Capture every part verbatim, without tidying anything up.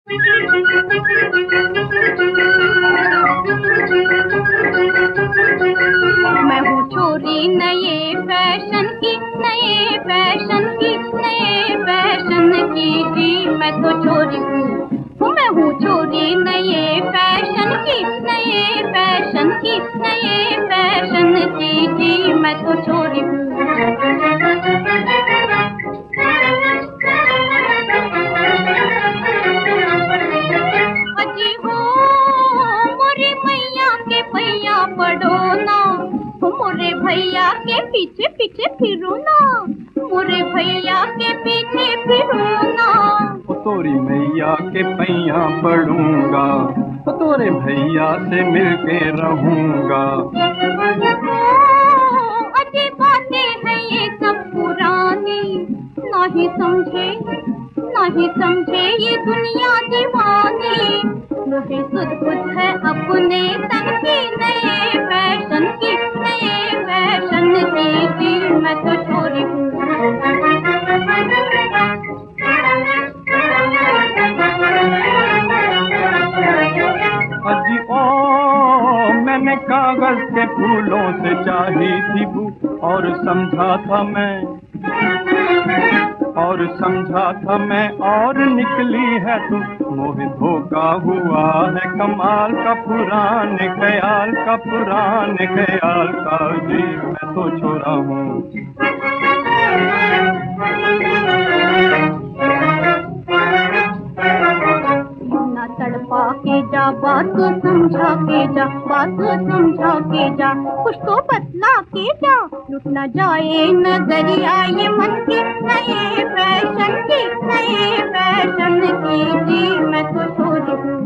मैं हूँ छोरी नए फैशन की, नए फैशन की, नए फैशन की जी। मैं तो छोरी हूँ, मैं हूँ छोरी नए फैशन की, नए फैशन की, नए फैशन की जी। मैं तो छोरी हूँ। अजी हो मोरे मैया के पैया पड़ो ना, मोरे भैया के पीछे पीछे फिरो ना, मोरे भैया के पीछे फिरो ना। तोरी मैया के पैया पड़ूंगा, तोरे भैया से मिलके रहूंगा। अजी बातें हैं ये सब पुरानी, नहीं समझे नहीं समझे ये दुनिया दीवानी। मुझे सुध बुध है अपने तन की, नए फैशन की, नए फैशन की जी। मैं तो छोरी हूँ। अजी ओ मैंने कागज के फूलों से चाही थी बू, और समझा था मैं और समझा था मैं और निकली है तू। मोहे धोखा हुआ है कमाल का, पुराने ख्याल का, पुराने ख्याल का जी। मैं तो छोरा हूँ। ना तड़पा के जा, बात समझा के जा, बात समझा के जा, कुछ तो बतला के जा। लुट न जाए नजरिया ये मन की, नए फैशन की, नए फैशन की जी। मैं तो छोरी हूँ।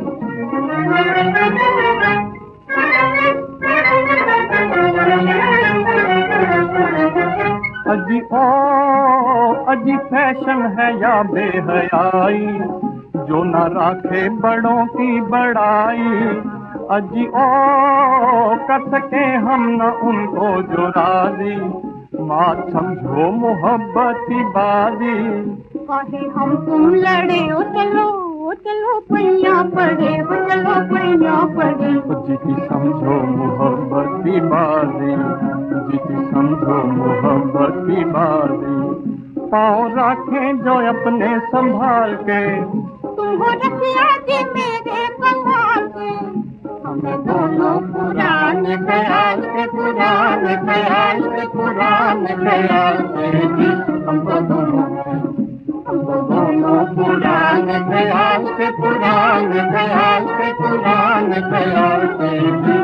अजी ओ अजी फैशन है या बेहयाई, जो न राखे बड़ों की बड़ाई। अजी ओ कर सके हम न उनको जो राजी, मात समझो मोहब्बती बाजी। काहे हम तुम लड़े ओ चलो ओ चलो पैया पड़े, ओ चलो पैया पड़े। जीती समझो मोहब्बती बाजी, जीती समझो मोहब्बती बाजी। पाँव रखें जो अपने संभाल के, तुम हो रखिया जी मेरे कमाल के। हमें दोनों पुराने ख्याल के, पुराने ख्याल के, पुराने ख्याल के जी। हमको दोनों हमको दोनों पुराने ख्याल के, पुराने ख्याल के, पुराने ख्याल के जी।